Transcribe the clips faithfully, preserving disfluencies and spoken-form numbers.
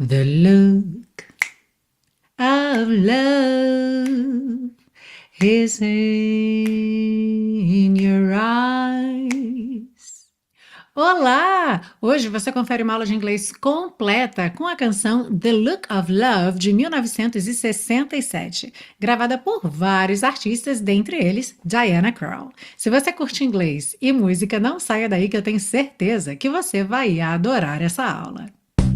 The look of love is in your eyes. Olá! Hoje você confere uma aula de inglês completa com a canção The Look of Love de mil novecentos e sessenta e sete, gravada por vários artistas, dentre eles Diana Krall. Se você curte inglês e música, não saia daí que eu tenho certeza que você vai adorar essa aula.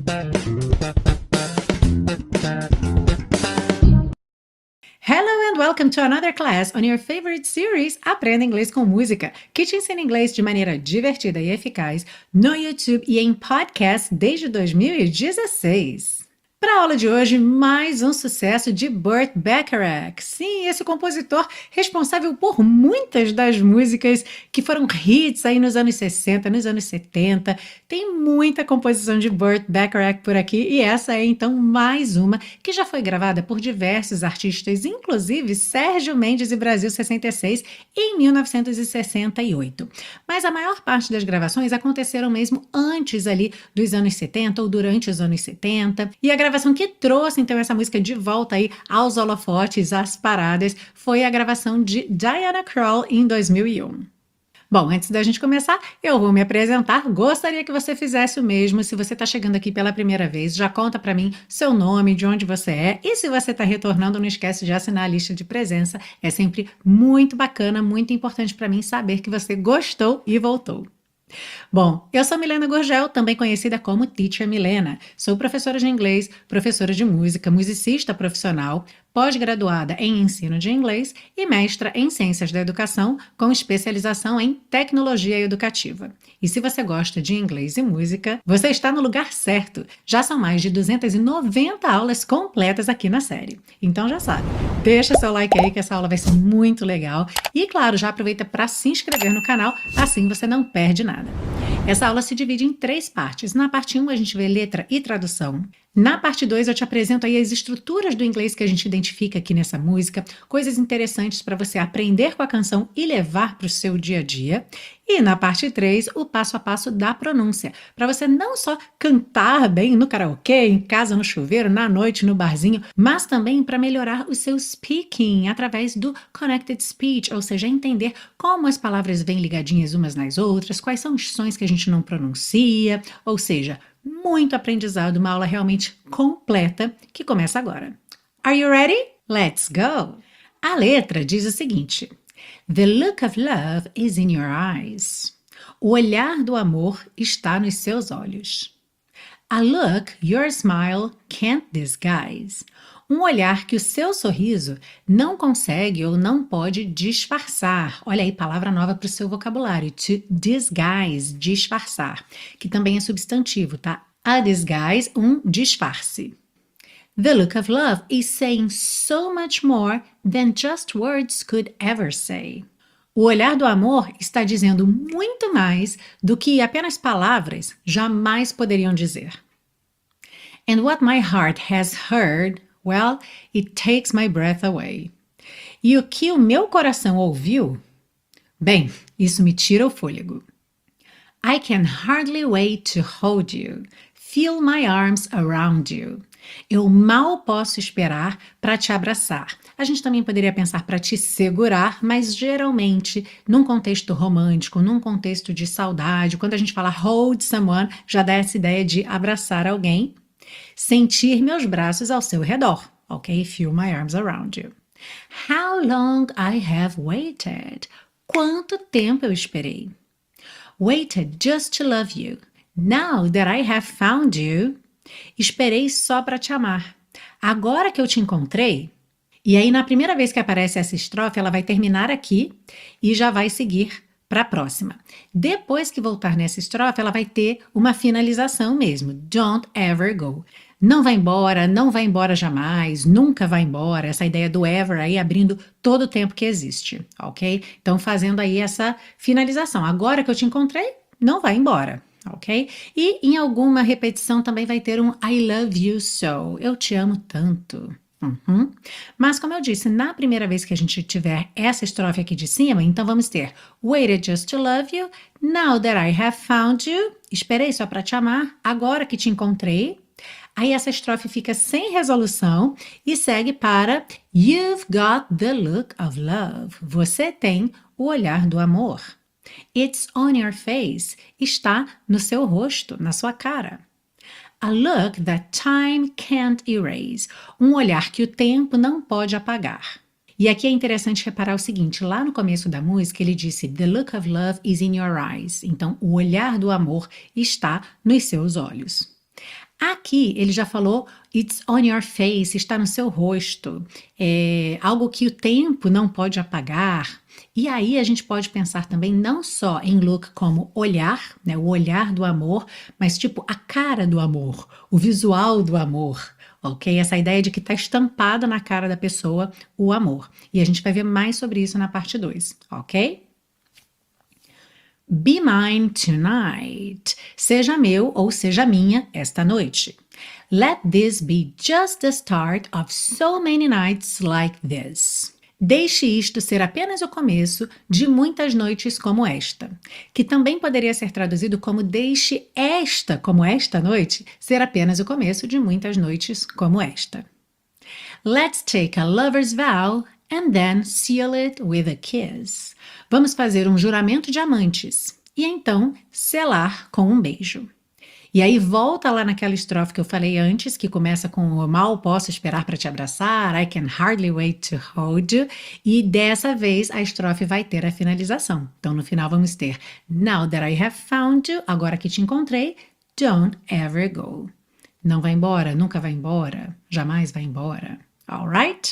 Hello and welcome to another class on your favorite series Aprenda Inglês com Música, que te ensina inglês de maneira divertida e eficaz no YouTube e em podcast desde dois mil e dezesseis. Para a aula de hoje, mais um sucesso de Burt Bacharach. Sim, esse compositor responsável por muitas das músicas que foram hits aí nos anos sessenta, nos anos setenta. Tem muita composição de Burt Bacharach por aqui e essa é então mais uma que já foi gravada por diversos artistas, inclusive Sérgio Mendes e Brasil sessenta e seis em mil novecentos e sessenta e oito. Mas a maior parte das gravações aconteceram mesmo antes ali dos anos setenta ou durante os anos setenta. E a gravação que trouxe então essa música de volta aí aos holofotes, às paradas, foi a gravação de Diana Krall em dois mil e um. Bom, antes da gente começar, eu vou me apresentar. Gostaria que você fizesse o mesmo. Se você está chegando aqui pela primeira vez, já conta para mim seu nome, de onde você é. E se você está retornando, não esquece de assinar a lista de presença. É sempre muito bacana, muito importante para mim saber que você gostou e voltou. Bom, eu sou Milena Gurgel, também conhecida como Teacher Milena. Sou professora de inglês, professora de música, musicista profissional, pós-graduada em ensino de inglês e mestra em ciências da educação, com especialização em tecnologia educativa. E se você gosta de inglês e música, você está no lugar certo. Já são mais de duzentas e noventa aulas completas aqui na série. Então já sabe, deixa seu like aí que essa aula vai ser muito legal. E claro, já aproveita para se inscrever no canal, assim você não perde nada. Essa aula se divide em três partes. Na parte um a gente vê letra e tradução. Na parte dois eu te apresento aí as estruturas do inglês que a gente identifica aqui nessa música, coisas interessantes para você aprender com a canção e levar para o seu dia a dia. E na parte três, o passo a passo da pronúncia, para você não só cantar bem no karaokê, em casa, no chuveiro, na noite, no barzinho, mas também para melhorar o seu speaking através do connected speech, ou seja, entender como as palavras vêm ligadinhas umas nas outras, quais são os sons que a gente não pronuncia, ou seja, muito aprendizado, uma aula realmente completa que começa agora. Are you ready? Let's go! A letra diz o seguinte: The look of love is in your eyes. O olhar do amor está nos seus olhos. A look your smile can't disguise. Um olhar que o seu sorriso não consegue ou não pode disfarçar. Olha aí, palavra nova para o seu vocabulário. To disguise, disfarçar, que também é substantivo, tá? A disguise, um disfarce. The look of love is saying so much more than just words could ever say. O olhar do amor está dizendo muito mais do que apenas palavras jamais poderiam dizer. And what my heart has heard, well, it takes my breath away. E o que o meu coração ouviu? Bem, isso me tira o fôlego. I can hardly wait to hold you. Feel my arms around you. Eu mal posso esperar para te abraçar. A gente também poderia pensar para te segurar, mas geralmente, num contexto romântico, num contexto de saudade, quando a gente fala hold someone, já dá essa ideia de abraçar alguém. Sentir meus braços ao seu redor, ok? Feel my arms around you. How long I have waited. Quanto tempo eu esperei? Waited just to love you. Now that I have found you. Esperei só para te amar. Agora que eu te encontrei. E aí, na primeira vez que aparece essa estrofe, ela vai terminar aqui e já vai seguir para a próxima. Depois que voltar nessa estrofe, ela vai ter uma finalização mesmo. Don't ever go. Não vai embora, não vai embora jamais, nunca vai embora. Essa ideia do ever aí abrindo todo o tempo que existe, ok? Então, fazendo aí essa finalização. Agora que eu te encontrei, não vai embora. Ok? E em alguma repetição também vai ter um I love you so. Eu te amo tanto. Uhum. Mas como eu disse, na primeira vez que a gente tiver essa estrofe aqui de cima, então vamos ter waited just to love you, now that I have found you, esperei só para te amar, agora que te encontrei, Aí essa estrofe fica sem resolução e segue para You've got the look of love. Você tem o olhar do amor. It's on your face. Está no seu rosto, na sua cara. A look that time can't erase. Um olhar que o tempo não pode apagar. E aqui é interessante reparar o seguinte, lá no começo da música ele disse The look of love is in your eyes. Então, o olhar do amor está nos seus olhos. Aqui ele já falou It's on your face, está no seu rosto. É algo que o tempo não pode apagar. E aí a gente pode pensar também não só em look como olhar, né, o olhar do amor, mas tipo a cara do amor, o visual do amor. Ok? Essa ideia de que está estampada na cara da pessoa o amor. E a gente vai ver mais sobre isso na parte dois, ok? Be mine tonight. Seja meu ou seja minha esta noite. Let this be just the start of so many nights like this. Deixe isto ser apenas o começo de muitas noites como esta, que também poderia ser traduzido como deixe esta, como esta noite, ser apenas o começo de muitas noites como esta. Let's take a lover's vow and then seal it with a kiss. Vamos fazer um juramento de amantes e então selar com um beijo. E aí volta lá naquela estrofe que eu falei antes, que começa com eu mal posso esperar para te abraçar, I can hardly wait to hold you, e dessa vez a estrofe vai ter a finalização. Então no final vamos ter Now that I have found you, agora que te encontrei, don't ever go. Não vai embora, nunca vai embora, jamais vai embora. Alright?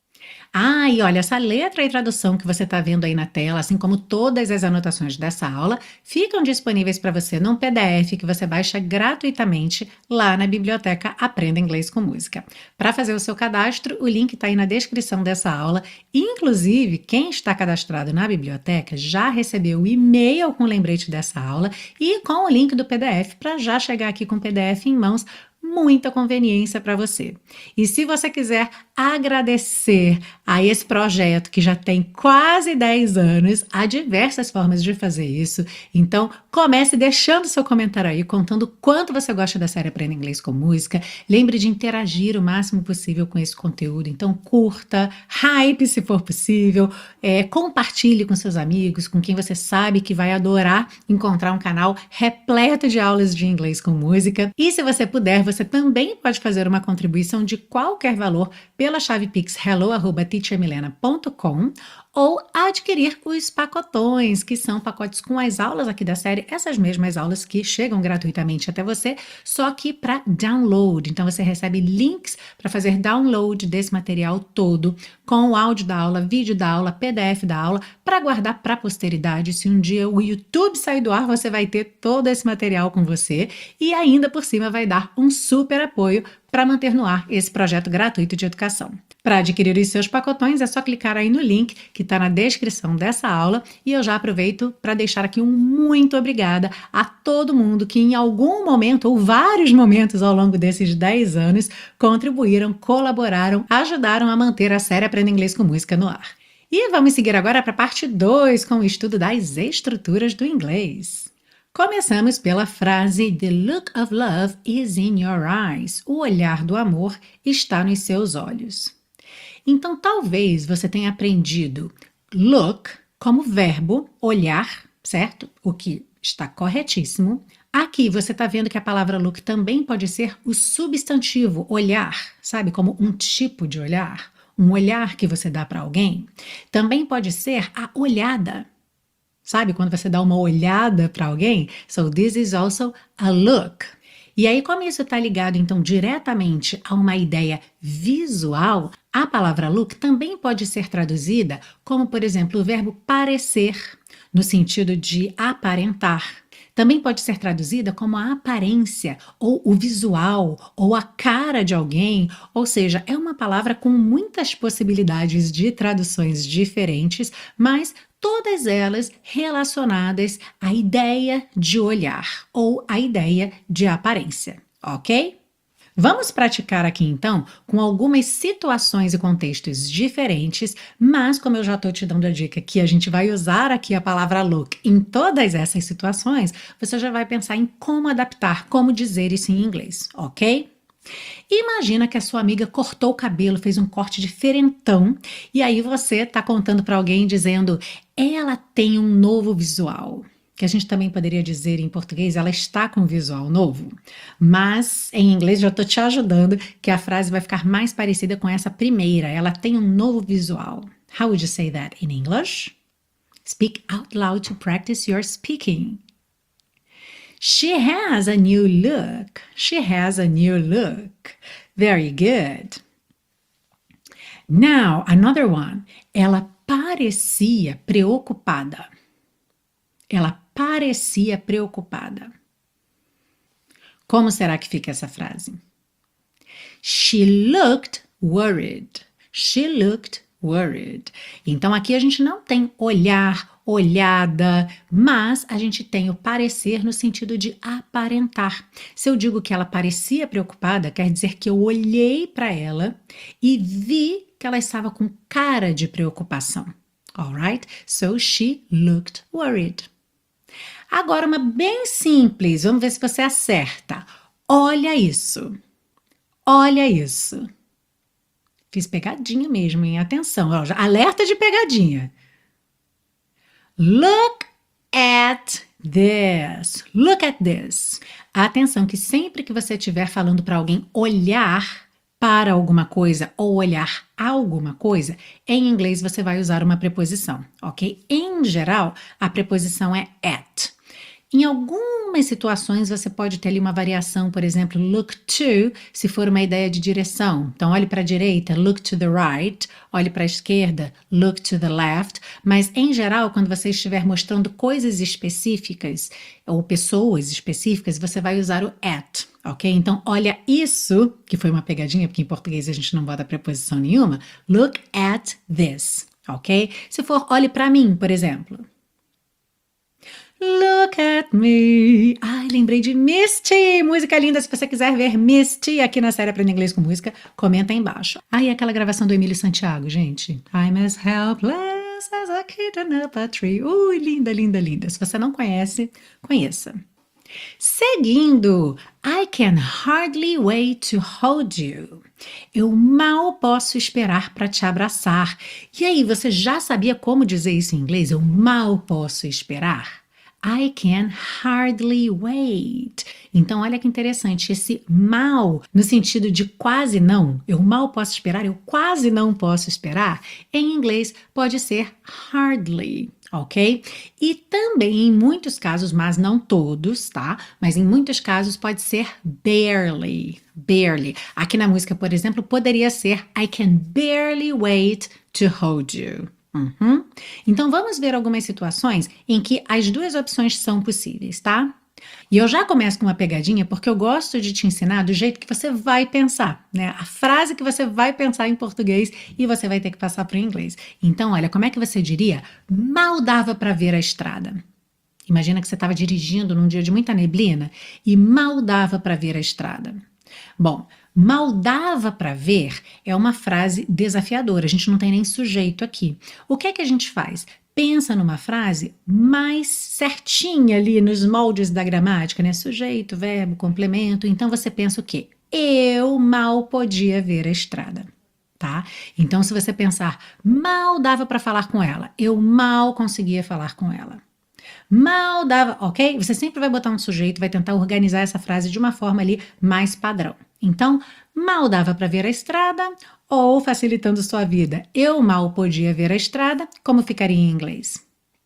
Ah, e olha, essa letra e tradução que você está vendo aí na tela, assim como todas as anotações dessa aula, ficam disponíveis para você num P D F que você baixa gratuitamente lá na biblioteca Aprenda Inglês com Música. Para fazer o seu cadastro, o link está aí na descrição dessa aula. Inclusive, quem está cadastrado na biblioteca já recebeu o e-mail com o lembrete dessa aula e com o link do P D F para já chegar aqui com o P D F em mãos. Muita conveniência para você. E se você quiser agradecer a esse projeto que já tem quase dez anos, há diversas formas de fazer isso. Então, comece deixando seu comentário aí, contando quanto você gosta da série Aprenda Inglês com Música. Lembre de interagir o máximo possível com esse conteúdo. Então, curta, hype se for possível, é, compartilhe com seus amigos, com quem você sabe que vai adorar encontrar um canal repleto de aulas de inglês com música. E se você puder, você também pode fazer uma contribuição de qualquer valor pela chave pix hello arroba teacher milena ponto com ou adquirir os pacotões, que são pacotes com as aulas aqui da série, essas mesmas aulas que chegam gratuitamente até você, só que para download. Então você recebe links para fazer download desse material todo, com o áudio da aula, vídeo da aula, P D F da aula, para guardar para a posteridade. Se um dia o YouTube sair do ar, você vai ter todo esse material com você e ainda por cima vai dar um super apoio para manter no ar esse projeto gratuito de educação. Para adquirir os seus pacotões é só clicar aí no link que está na descrição dessa aula e eu já aproveito para deixar aqui um muito obrigada a todo mundo que em algum momento ou vários momentos ao longo desses dez anos contribuíram, colaboraram, ajudaram a manter a série Aprenda Inglês com Música no ar. E vamos seguir agora para a parte dois com o estudo das estruturas do inglês. Começamos pela frase The look of love is in your eyes. O olhar do amor está nos seus olhos. Então, talvez você tenha aprendido look como verbo, olhar, certo? O que está corretíssimo. Aqui você está vendo que a palavra look também pode ser o substantivo olhar, sabe? Como um tipo de olhar, um olhar que você dá para alguém. Também pode ser a olhada. Sabe, quando você dá uma olhada para alguém? So this is also a look. E aí, como isso está ligado, então, diretamente a uma ideia visual, a palavra look também pode ser traduzida como, por exemplo, o verbo parecer, no sentido de aparentar. Também pode ser traduzida como a aparência, ou o visual, ou a cara de alguém, ou seja, é uma palavra com muitas possibilidades de traduções diferentes, mas todas elas relacionadas à ideia de olhar, ou à ideia de aparência, ok? Vamos praticar aqui então com algumas situações e contextos diferentes, mas como eu já estou te dando a dica que a gente vai usar aqui a palavra look em todas essas situações, você já vai pensar em como adaptar, como dizer isso em inglês, ok? Imagina que a sua amiga cortou o cabelo, fez um corte diferentão, e aí você está contando para alguém dizendo, ela tem um novo visual. Que a gente também poderia dizer em português, ela está com um visual novo. Mas em inglês já estou te ajudando, que a frase vai ficar mais parecida com essa primeira. Ela tem um novo visual. How would you say that in English? Speak out loud to practice your speaking. She has a new look. She has a new look. Very good. Now, another one. Ela parecia preocupada. Ela parecia preocupada. Como será que fica essa frase? She looked worried. She looked worried. Então aqui a gente não tem olhar, olhada, mas a gente tem o parecer no sentido de aparentar. Se eu digo que ela parecia preocupada, quer dizer que eu olhei para ela e vi que ela estava com cara de preocupação. Alright? So she looked worried. Agora uma bem simples, vamos ver se você acerta. Olha isso. Olha isso. Fiz pegadinha mesmo, hein? Atenção, ó, alerta de pegadinha. Look at this. Look at this. Atenção que sempre que você estiver falando para alguém olhar para alguma coisa ou olhar alguma coisa, em inglês você vai usar uma preposição, ok? Em geral, a preposição é at. Em algumas situações você pode ter ali uma variação, por exemplo, look to, se for uma ideia de direção. Então, olhe para a direita, look to the right, olhe para a esquerda, look to the left. Mas, em geral, quando você estiver mostrando coisas específicas ou pessoas específicas, você vai usar o at, ok? Então, olha isso, que foi uma pegadinha, porque em português a gente não bota preposição nenhuma. Look at this, ok? Se for, olhe para mim, por exemplo. Look at me. Ai, lembrei de Misty, música linda. Se você quiser ver Misty aqui na série Aprenda Inglês com Música, comenta aí embaixo. Ai, aquela gravação do Emílio Santiago, gente. I'm as helpless as a kitten up a tree. Ui, linda, linda, linda. Se você não conhece, conheça. Seguindo, I can hardly wait to hold you. Eu mal posso esperar para te abraçar. E aí, você já sabia como dizer isso em inglês? Eu mal posso esperar. I can hardly wait. Então, olha que interessante, esse mal, no sentido de quase não, eu mal posso esperar, eu quase não posso esperar, em inglês pode ser hardly, ok? E também em muitos casos, mas não todos, tá? Mas em muitos casos pode ser barely, barely. Aqui na música, por exemplo, poderia ser I can barely wait to hold you. Uhum. Então vamos ver algumas situações em que as duas opções são possíveis, tá? E eu já começo com uma pegadinha porque eu gosto de te ensinar do jeito que você vai pensar, né? A frase que você vai pensar em português e você vai ter que passar para o inglês. Então, olha, como é que você diria? Mal dava para ver a estrada. Imagina que você estava dirigindo num dia de muita neblina e mal dava para ver a estrada. Bom, mal dava para ver é uma frase desafiadora, a gente não tem nem sujeito aqui. O que é que a gente faz? Pensa numa frase mais certinha ali nos moldes da gramática, né? Sujeito, verbo, complemento. Então você pensa o quê? Eu mal podia ver a estrada, tá? Então se você pensar, mal dava para falar com ela, eu mal conseguia falar com ela. Mal dava, ok? Você sempre vai botar um sujeito, vai tentar organizar essa frase de uma forma ali mais padrão. Então, mal dava para ver a estrada ou, facilitando sua vida, eu mal podia ver a estrada, como ficaria em inglês?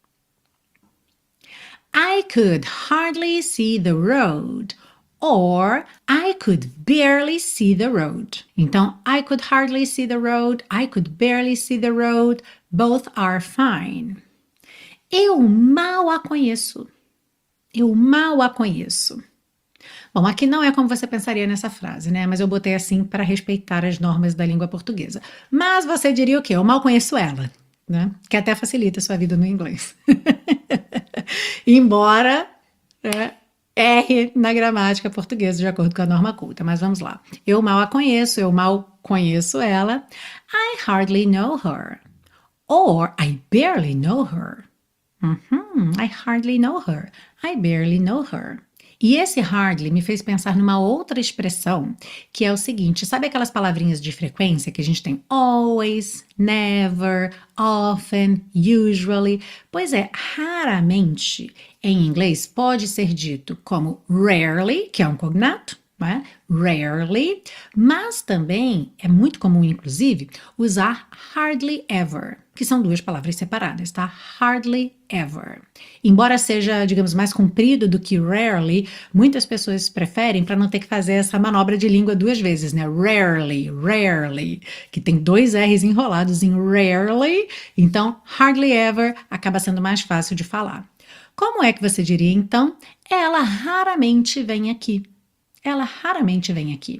I could hardly see the road. Or, I could barely see the road. Então, I could hardly see the road, I could barely see the road, both are fine. Eu mal a conheço. Eu mal a conheço. Bom, aqui não é como você pensaria nessa frase, né? Mas eu botei assim para respeitar as normas da língua portuguesa. Mas você diria o quê? Eu mal conheço ela, né? Que até facilita a sua vida no inglês. Embora é, erre na gramática portuguesa de acordo com a norma culta. Mas vamos lá. Eu mal a conheço, eu mal conheço ela. I hardly know her. Or I barely know her. Uhum, I hardly know her. I barely know her. E esse hardly me fez pensar numa outra expressão, que é o seguinte, sabe aquelas palavrinhas de frequência que a gente tem always, never, often, usually? Pois é, raramente em inglês pode ser dito como rarely, que é um cognato, né? Rarely, mas também é muito comum, inclusive, usar hardly ever, que são duas palavras separadas, tá? Hardly ever. Embora seja, digamos, mais comprido do que rarely, muitas pessoas preferem para não ter que fazer essa manobra de língua duas vezes, né? Rarely, rarely, que tem dois R's enrolados em rarely, então hardly ever acaba sendo mais fácil de falar. Como é que você diria, então? Ela raramente vem aqui. Ela raramente vem aqui.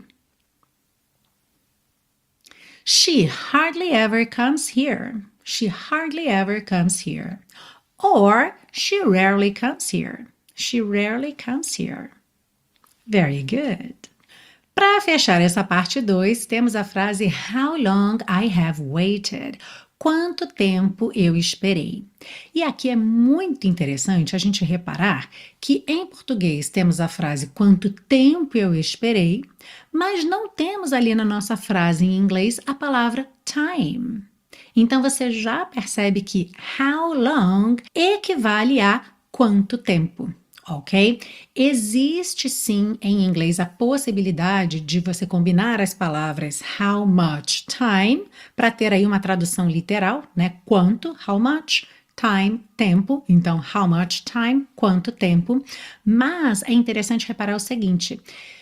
She hardly ever comes here. She hardly ever comes here. Or she rarely comes here. She rarely comes here. Very good. Para fechar essa parte dois, temos a frase How long I have waited. Quanto tempo eu esperei? E aqui é muito interessante a gente reparar que em português temos a frase quanto tempo eu esperei, mas não temos ali na nossa frase em inglês a palavra time. Então você já percebe que how long equivale a quanto tempo. Ok? Existe sim em inglês a possibilidade de você combinar as palavras how much time para ter aí uma tradução literal, né? Quanto, how much, time, tempo. Então, how much time, quanto tempo. Mas é interessante reparar o seguinte.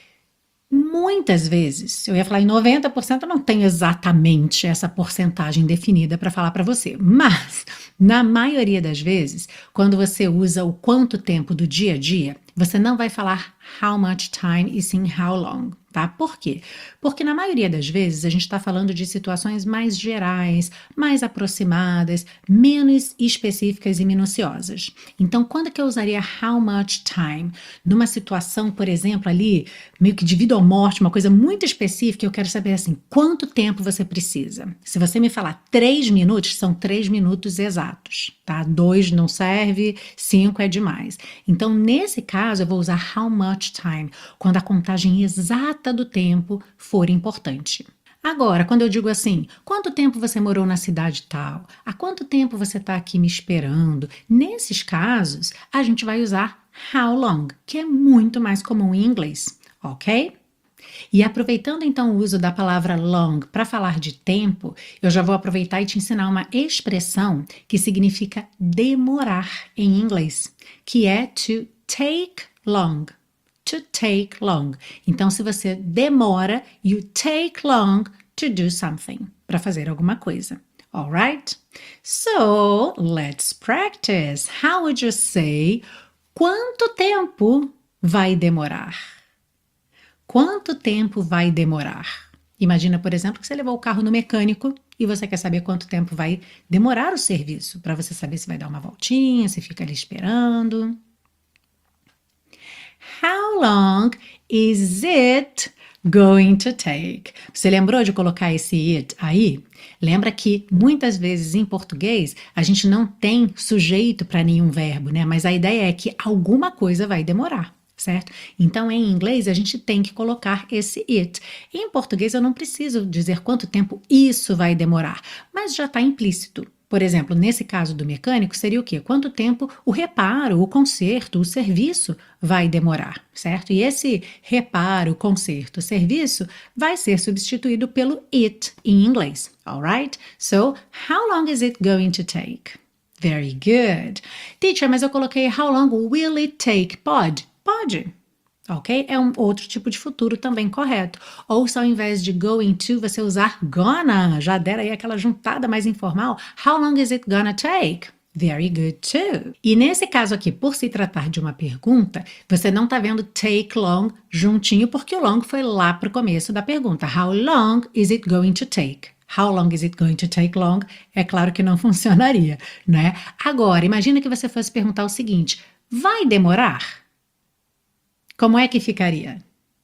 Muitas vezes, eu ia falar em noventa por cento, eu não tenho exatamente essa porcentagem definida para falar para você, mas na maioria das vezes, quando você usa o quanto tempo do dia a dia, você não vai falar how much time e sim how long, tá? Por quê? Porque na maioria das vezes a gente está falando de situações mais gerais, mais aproximadas, menos específicas e minuciosas. Então, quando que eu usaria how much time? Numa situação, por exemplo, ali, meio que de vida ou morte, uma coisa muito específica, eu quero saber assim, quanto tempo você precisa? Se você me falar três minutos, são três minutos exatos, tá? Dois não serve, cinco é demais. Então, nesse caso, eu vou usar how much time, quando a contagem exata do tempo for importante. Agora, quando eu digo assim, quanto tempo você morou na cidade tal? Há quanto tempo você está aqui me esperando? Nesses casos, a gente vai usar how long, que é muito mais comum em inglês, ok? E aproveitando então o uso da palavra long para falar de tempo, eu já vou aproveitar e te ensinar uma expressão que significa demorar em inglês, que é to take long. To take long. Então, se você demora, you take long to do something, para fazer alguma coisa. Alright? So, let's practice. How would you say, quanto tempo vai demorar? Quanto tempo vai demorar? Imagina, por exemplo, que você levou o carro no mecânico e você quer saber quanto tempo vai demorar o serviço, para você saber se vai dar uma voltinha, se fica ali esperando. How long is it going to take? Você lembrou de colocar esse it aí? Lembra que muitas vezes em português a gente não tem sujeito para nenhum verbo, né? Mas a ideia é que alguma coisa vai demorar, certo? Então em inglês a gente tem que colocar esse it. Em português eu não preciso dizer quanto tempo isso vai demorar, mas já está implícito. Por exemplo, nesse caso do mecânico, seria o quê? Quanto tempo o reparo, o conserto, o serviço vai demorar, certo? E esse reparo, conserto, serviço vai ser substituído pelo it em inglês, alright? So, how long is it going to take? Very good. Teacher, mas eu coloquei how long will it take? Pode? Pode. Ok? É um outro tipo de futuro também correto. Ou se ao invés de going to, você usar gonna, já deram aí aquela juntada mais informal. How long is it gonna take? Very good too. E nesse caso aqui, por se tratar de uma pergunta, você não está vendo take long juntinho, porque o long foi lá para o começo da pergunta. How long is it going to take? How long is it going to take long? É claro que não funcionaria, né? Agora, imagina que você fosse perguntar o seguinte, vai demorar? Como é que ficaria?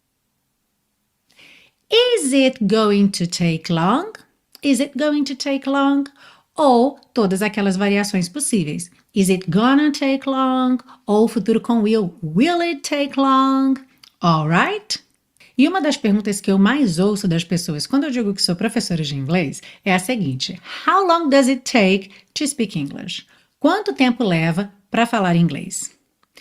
Is it going to take long? Is it going to take long? Ou todas aquelas variações possíveis. Is it gonna take long? Ou o futuro com will. Will it take long? Alright? E uma das perguntas que eu mais ouço das pessoas quando eu digo que sou professora de inglês é a seguinte: How long does it take to speak English? Quanto tempo leva para falar inglês?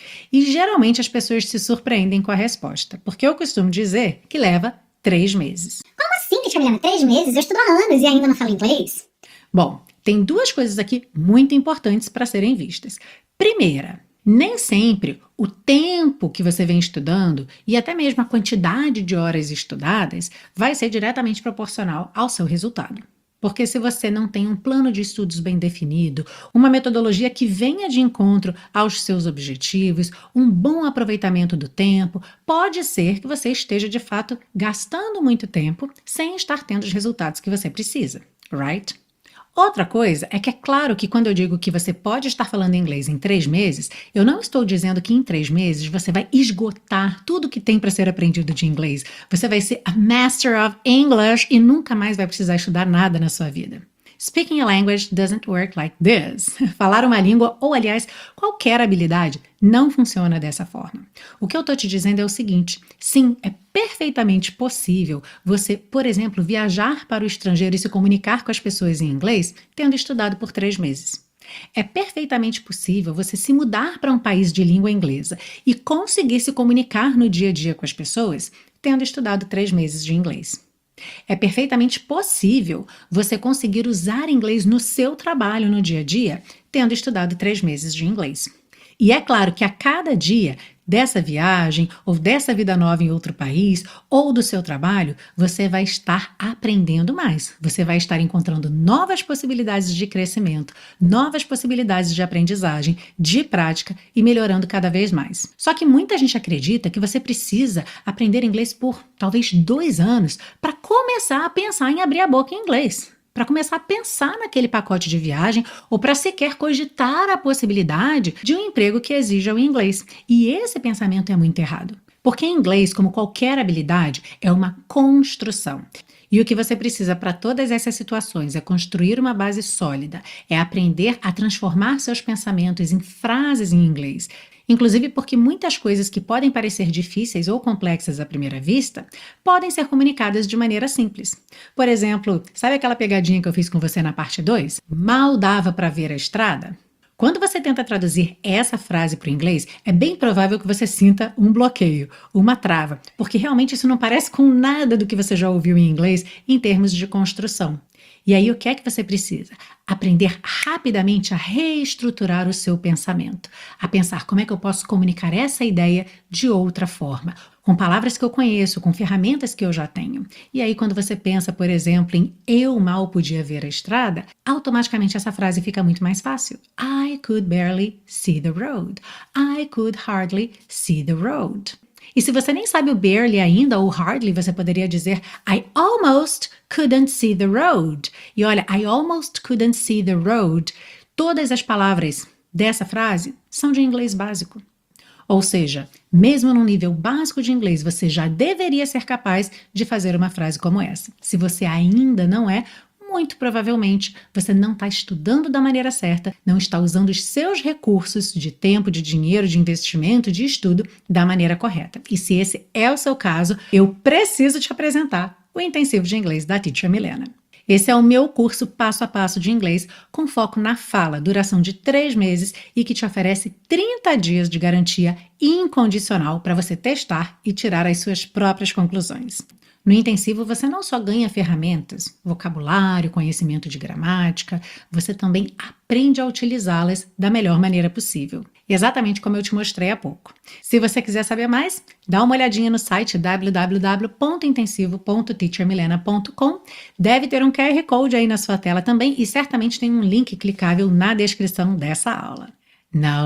E geralmente as pessoas se surpreendem com a resposta, porque eu costumo dizer que leva três meses. Como assim, Tia Milena? Três meses? Eu estudo há anos e ainda não falo inglês? Bom, tem duas coisas aqui muito importantes para serem vistas. Primeira, nem sempre o tempo que você vem estudando e até mesmo a quantidade de horas estudadas vai ser diretamente proporcional ao seu resultado. Porque se você não tem um plano de estudos bem definido, uma metodologia que venha de encontro aos seus objetivos, um bom aproveitamento do tempo, pode ser que você esteja de fato gastando muito tempo sem estar tendo os resultados que você precisa, right? Outra coisa é que é claro que quando eu digo que você pode estar falando inglês em três meses, eu não estou dizendo que em três meses você vai esgotar tudo que tem para ser aprendido de inglês. Você vai ser a Master of English e nunca mais vai precisar estudar nada na sua vida. Speaking a language doesn't work like this. Falar uma língua, ou aliás, qualquer habilidade, não funciona dessa forma. O que eu estou te dizendo é o seguinte: sim, é perfeitamente possível você, por exemplo, viajar para o estrangeiro e se comunicar com as pessoas em inglês tendo estudado por três meses. É perfeitamente possível você se mudar para um país de língua inglesa e conseguir se comunicar no dia a dia com as pessoas tendo estudado três meses de inglês. É perfeitamente possível você conseguir usar inglês no seu trabalho no dia a dia, tendo estudado três meses de inglês. E é claro que a cada dia dessa viagem, ou dessa vida nova em outro país, ou do seu trabalho, você vai estar aprendendo mais. Você vai estar encontrando novas possibilidades de crescimento, novas possibilidades de aprendizagem, de prática e melhorando cada vez mais. Só que muita gente acredita que você precisa aprender inglês por talvez dois anos para começar a pensar em abrir a boca em inglês. Para começar a pensar naquele pacote de viagem ou para sequer cogitar a possibilidade de um emprego que exija o inglês. E esse pensamento é muito errado. Porque inglês, como qualquer habilidade, é uma construção. E o que você precisa para todas essas situações é construir uma base sólida, é aprender a transformar seus pensamentos em frases em inglês. Inclusive porque muitas coisas que podem parecer difíceis ou complexas à primeira vista podem ser comunicadas de maneira simples. Por exemplo, sabe aquela pegadinha que eu fiz com você na parte dois? Mal dava para ver a estrada? Quando você tenta traduzir essa frase para o inglês, é bem provável que você sinta um bloqueio, uma trava, porque realmente isso não parece com nada do que você já ouviu em inglês em termos de construção. E aí o que é que você precisa? Aprender rapidamente a reestruturar o seu pensamento, a pensar como é que eu posso comunicar essa ideia de outra forma, com palavras que eu conheço, com ferramentas que eu já tenho. E aí quando você pensa, por exemplo, em eu mal podia ver a estrada, automaticamente essa frase fica muito mais fácil. I could barely see the road. I could hardly see the road. E se você nem sabe o barely ainda, ou hardly, você poderia dizer I almost couldn't see the road. E olha, I almost couldn't see the road. Todas as palavras dessa frase são de inglês básico. Ou seja, mesmo num nível básico de inglês, você já deveria ser capaz de fazer uma frase como essa. Se você ainda não é, muito provavelmente você não está estudando da maneira certa, não está usando os seus recursos de tempo, de dinheiro, de investimento, de estudo da maneira correta. E se esse é o seu caso, eu preciso te apresentar o Intensivo de Inglês da Teacher Milena. Esse é o meu curso passo a passo de inglês com foco na fala, duração de três meses e que te oferece trinta dias de garantia incondicional para você testar e tirar as suas próprias conclusões. No intensivo, você não só ganha ferramentas, vocabulário, conhecimento de gramática, você também aprende a utilizá-las da melhor maneira possível. Exatamente como eu te mostrei há pouco. Se você quiser saber mais, dá uma olhadinha no site w w w ponto intensivo ponto teacher milena ponto com. Deve ter um Q R Code aí na sua tela também e certamente tem um link clicável na descrição dessa aula. Now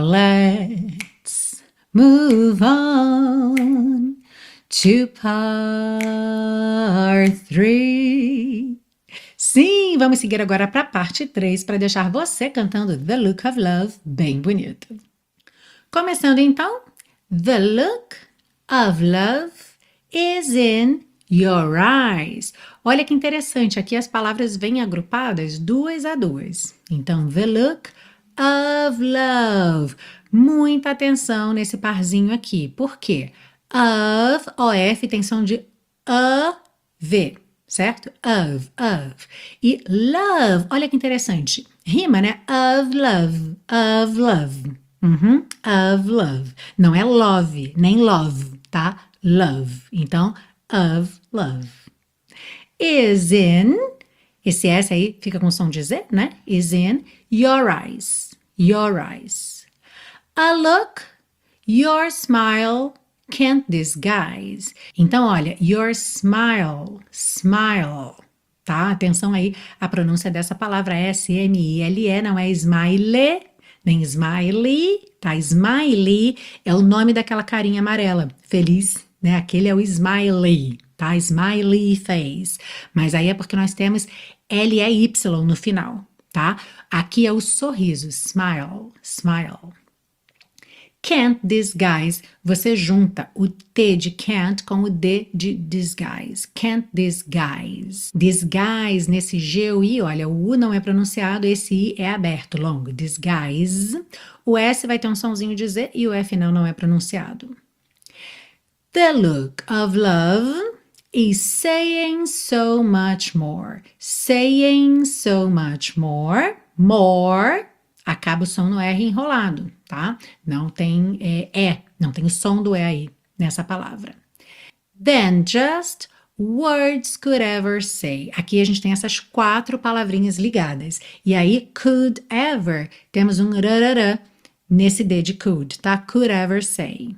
let's move on to part three. Sim, vamos seguir agora para a parte três para deixar você cantando The Look of Love bem bonito. Começando então, The look of love is in your eyes. Olha que interessante, aqui as palavras vêm agrupadas duas a duas. Então, the look of love. Muita atenção nesse parzinho aqui. Por quê? Of, O F tem som de A, V, certo? Of, of. E love, olha que interessante. Rima, né? Of love, of love. Uhum. Of love. Não é love, nem love, tá? Love. Então, of love. Is in, esse S aí fica com som de Z, né? Is in your eyes, your eyes. A look, your smile can't disguise. Então, olha, your smile, smile, tá? Atenção aí, a pronúncia dessa palavra é S M I L E, não é smile, nem smiley, tá? Smiley é o nome daquela carinha amarela, feliz, né? Aquele é o smiley, tá? Smiley face. Mas aí é porque nós temos L E Y no final, tá? Aqui é o sorriso, smile, smile. Can't disguise, você junta o T de can't com o D de disguise. Can't disguise. Disguise, nesse G, o I, olha, o U não é pronunciado, esse I é aberto, longo. Disguise. O S vai ter um sonzinho de Z e o F não, não é pronunciado. The look of love is saying so much more. Saying so much more. More. Acaba o som no R enrolado, tá? Não tem é, E, não tem o som do E aí nessa palavra. Than just words could ever say. Aqui a gente tem essas quatro palavrinhas ligadas. E aí, could ever, temos um rarará nesse D de could, tá? Could ever say.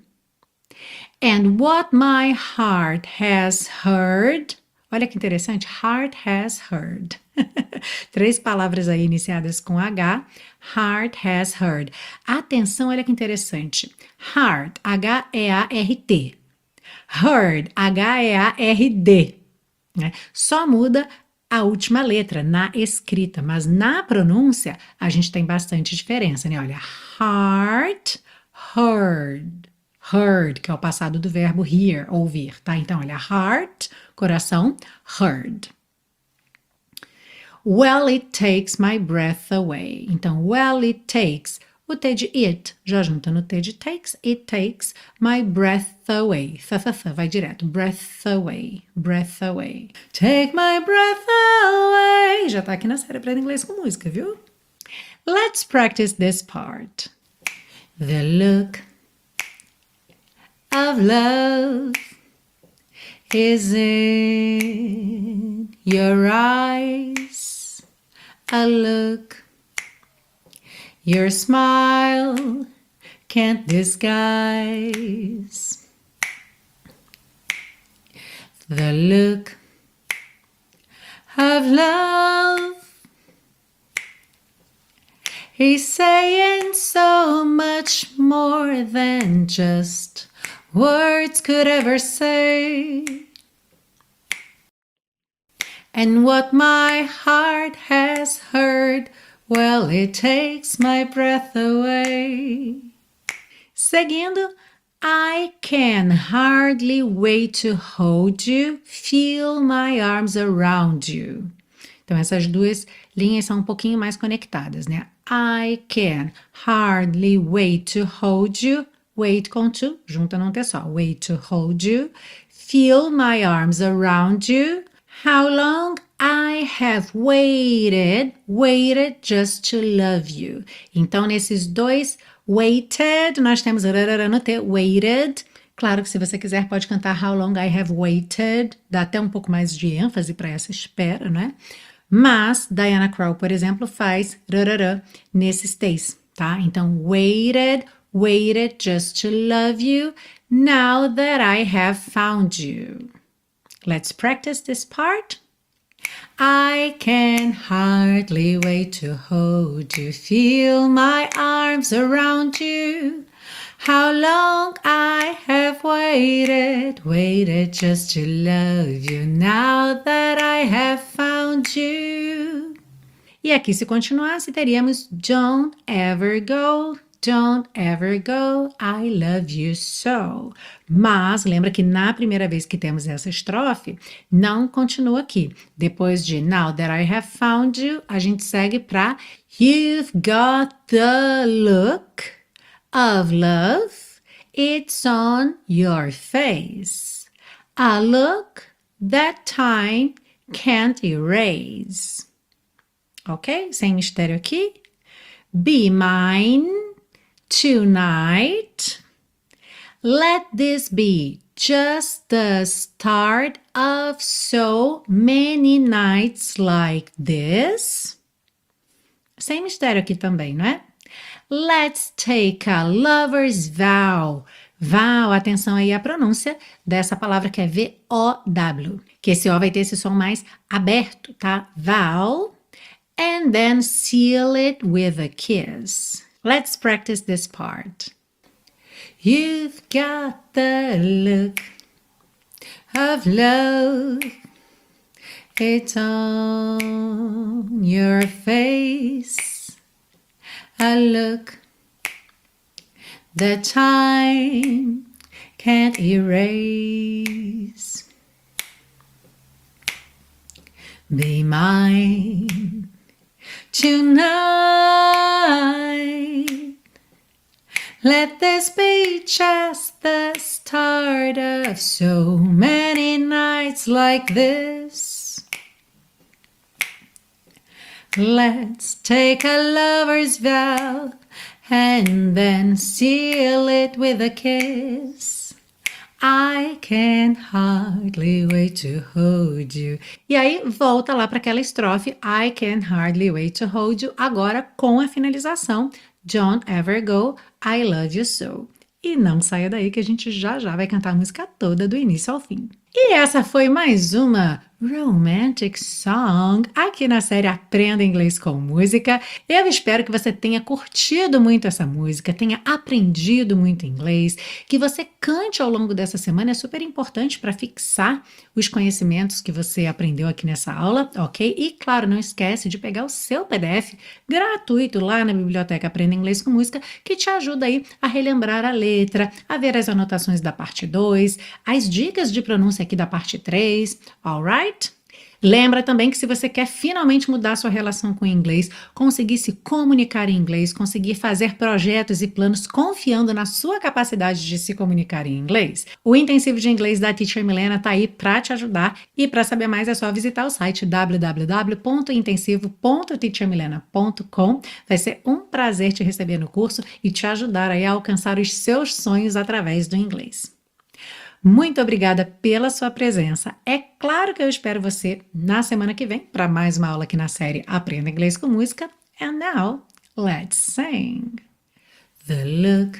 And what my heart has heard. Olha que interessante, heart has heard. Três palavras aí iniciadas com H. Heart has heard. Atenção, olha que interessante. Heart, H E A R T. Heard, H E A R D. Né? Só muda a última letra na escrita, mas na pronúncia a gente tem bastante diferença, né? Olha, heart, heard. Heard, que é o passado do verbo hear, ouvir, tá? Então, olha, heart, coração, heard. Well, it takes my breath away. Então, well, it takes, o T de it, já junta no T de takes, it takes my breath away. Th, th, th, vai direto, breath away, breath away. Take my breath away. Já tá aqui na série Aprenda Inglês com Música, viu? Let's practice this part. The look of love is in your eyes. A look your smile can't disguise. The look of love is saying so much more than just words could ever say. And what my heart has heard, well, it takes my breath away. Seguindo, I can hardly wait to hold you, feel my arms around you. Então, essas duas linhas são um pouquinho mais conectadas, né? I can hardly wait to hold you. Wait com to, junta num T só. Wait to hold you. Feel my arms around you. How long I have waited, waited just to love you. Então, nesses dois, waited, nós temos rarara no T, waited. Claro que se você quiser pode cantar How long I have waited. Dá até um pouco mais de ênfase para essa espera, né? Mas Diana Krall, por exemplo, faz rarara nesses T's, tá? Então, waited, waited just to love you, now that I have found you. Let's practice this part. I can hardly wait to hold you, feel my arms around you. How long I have waited, waited just to love you, now that I have found you. E aqui, se continuasse, teríamos Don't ever go Don't ever go, I love you so. Mas lembra que na primeira vez que temos essa estrofe, não continua aqui. Depois de Now that I have found you, a gente segue para You've got the look of love, it's on your face. A look that time can't erase. Ok? Sem mistério aqui. Be mine tonight. Let this be just the start of so many nights like this. Sem mistério aqui também, não é? Let's take a lover's vow. Vow, atenção aí à pronúncia dessa palavra que é V O W. Que esse O vai ter esse som mais aberto, tá? Vow. And then seal it with a kiss. Let's practice this part. You've got the look of love. It's on your face. A look that time can't erase. Be mine tonight. Let this be just the start of so many nights like this. Let's take a lover's vow and then seal it with a kiss. I can hardly wait to hold you. E aí, volta lá para aquela estrofe I can hardly wait to hold you, agora com a finalização Don't ever go, I love you so. E não saia daí que a gente já já vai cantar a música toda do início ao fim. E essa foi mais uma Romantic Song aqui na série Aprenda Inglês com Música. Eu espero que você tenha curtido muito essa música, tenha aprendido muito inglês, que você cante ao longo dessa semana, é super importante para fixar os conhecimentos que você aprendeu aqui nessa aula, ok? E claro, não esquece de pegar o seu P D F gratuito lá na biblioteca Aprenda Inglês com Música, que te ajuda aí a relembrar a letra, a ver as anotações da parte dois, as dicas de pronúncia aqui da parte três, alright? Lembra também que se você quer finalmente mudar sua relação com o inglês, conseguir se comunicar em inglês, conseguir fazer projetos e planos confiando na sua capacidade de se comunicar em inglês, o intensivo de inglês da Teacher Milena está aí para te ajudar e para saber mais é só visitar o site w w w ponto intensivo ponto teacher milena ponto com. Vai ser um prazer te receber no curso e te ajudar aí a alcançar os seus sonhos através do inglês. Muito obrigada pela sua presença. É claro que eu espero você na semana que vem para mais uma aula aqui na série Aprenda Inglês com Música. And now, let's sing. The look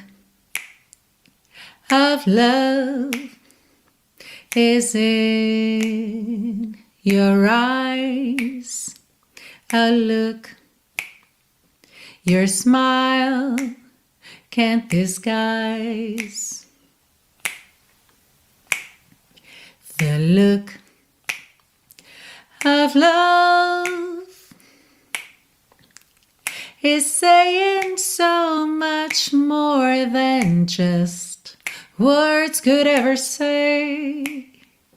of love is in your eyes. A look your smile can't disguise. The look of love is saying so much more than just words could ever say.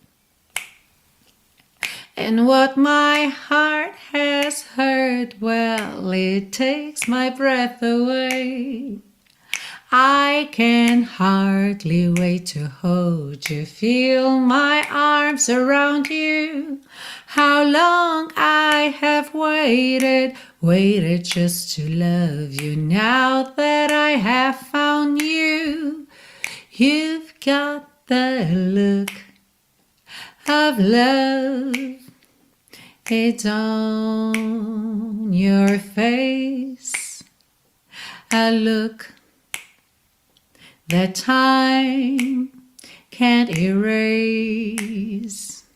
And what my heart has heard, well, it takes my breath away. I can hardly wait to hold you, feel my arms around you. How long I have waited, waited just to love you. Now that I have found you, you've got the look of love. It's on your face. A look that time can't erase.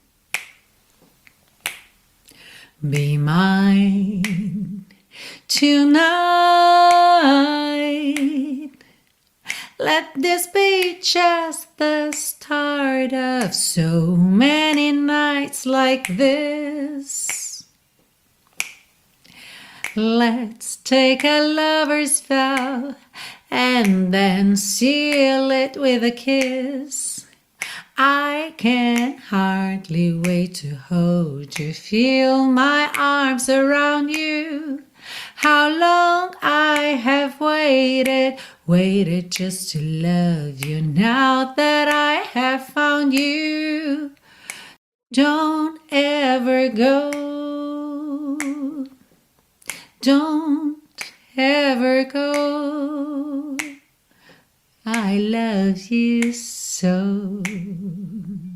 Be mine tonight. Let this be just the start of so many nights like this. Let's take a lover's vow and then seal it with a kiss. I can hardly wait to hold you, feel my arms around you. How long I have waited, waited just to love you now that I have found you. Don't ever go, don't ever go. I love you so.